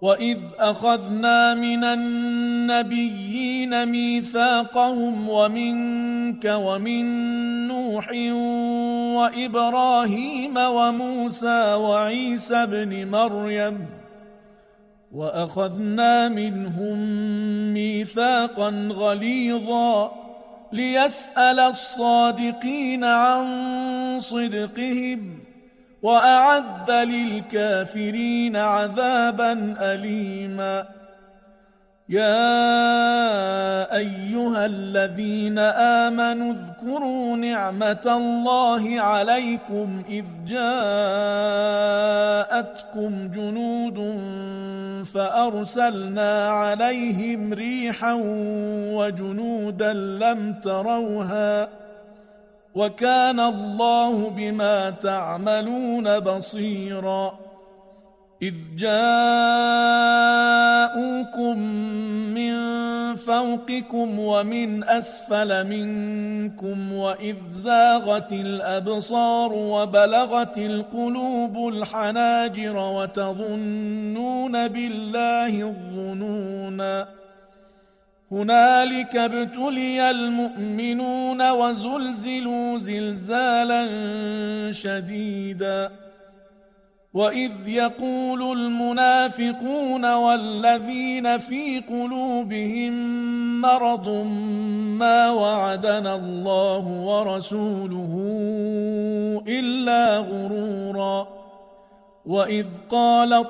وَإِذْ أَخَذْنَا مِنَ النَّبِيِّينَ مِيثَاقَهُمْ وَمِنكَ وَمِن نُّوحٍ وَإِبْرَاهِيمَ وَمُوسَى وَعِيسَى ابْنِ مَرْيَمَ وَأَخَذْنَا مِنْهُم مِّيثَاقًا غَلِيظًا لِيَسْأَلَ الصَّادِقِينَ عَن صِدْقِهِمْ وَأَعَدَّ لِلْكَافِرِينَ عَذَابًا أَلِيمًا. يَا أَيُّهَا الَّذِينَ آمَنُوا اذْكُرُوا نِعْمَةَ اللَّهِ عَلَيْكُمْ إِذْ جَاءَتْكُمْ جُنُودٌ فَأَرْسَلْنَا عَلَيْهِمْ رِيحًا وَجُنُودًا لَّمْ تَرَوْهَا وَكَانَ اللَّهُ بِمَا تَعْمَلُونَ بَصِيرًا. إِذْ جَاءُوكُم مِّن فَوْقِكُمْ وَمِنْ أَسْفَلَ مِنكُمْ وَإِذْ زَاغَتِ الْأَبْصَارُ وَبَلَغَتِ الْقُلُوبُ الْحَنَاجِرَ وَتَظُنُّونَ بِاللَّهِ الظُّنُونَا. هُنَالِكَ ابْتُلِيَ الْمُؤْمِنُونَ وَزُلْزِلُوا زِلْزَالًا شَدِيدًا. وَإِذْ يَقُولُ الْمُنَافِقُونَ وَالَّذِينَ فِي قُلُوبِهِم مَّرَضٌ مَّا وَعَدَنَا اللَّهُ وَرَسُولُهُ إِلَّا غُرُورًا. وَإِذْ قَالَت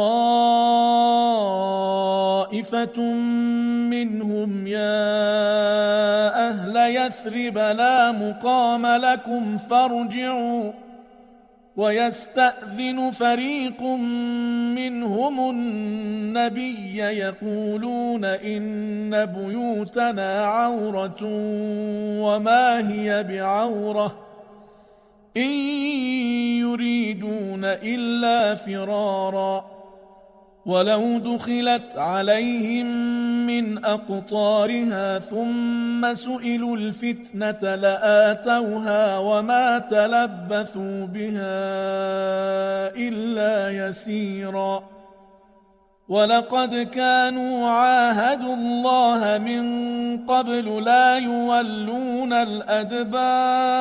طَّائِفَةٌ مِّنْهُمْ يَا أَهْلَ يَثْرِبَ لَا مُقَامَ لَكُمْ فَارْجِعُوا وَيَسْتَأْذِنُ فَرِيقٌ مِّنْهُمُ النَّبِيَّ يَقُولُونَ إِنَّ بُيُوتَنَا عَوْرَةٌ وَمَا هِيَ بِعَوْرَةٍ إِن يُرِيدُونَ إِلَّا فِرَارًا. وَلَوْ دُخِلَتْ عَلَيْهِم مِّنْ أَقْطَارِهَا ثُمَّ سُئِلُوا الْفِتْنَةَ لَآتَوْهَا وَمَا تَلَبَّثُوا بِهَا إِلَّا يَسِيرًا. وَلَقَدْ كَانُوا عَاهَدُوا اللَّهَ مِن قَبْلُ لَا يُوَلُّونَ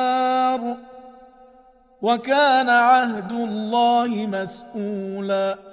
الْأَدْبَارَ وَكَانَ عَهْدُ اللَّهِ مَسْئُولًا.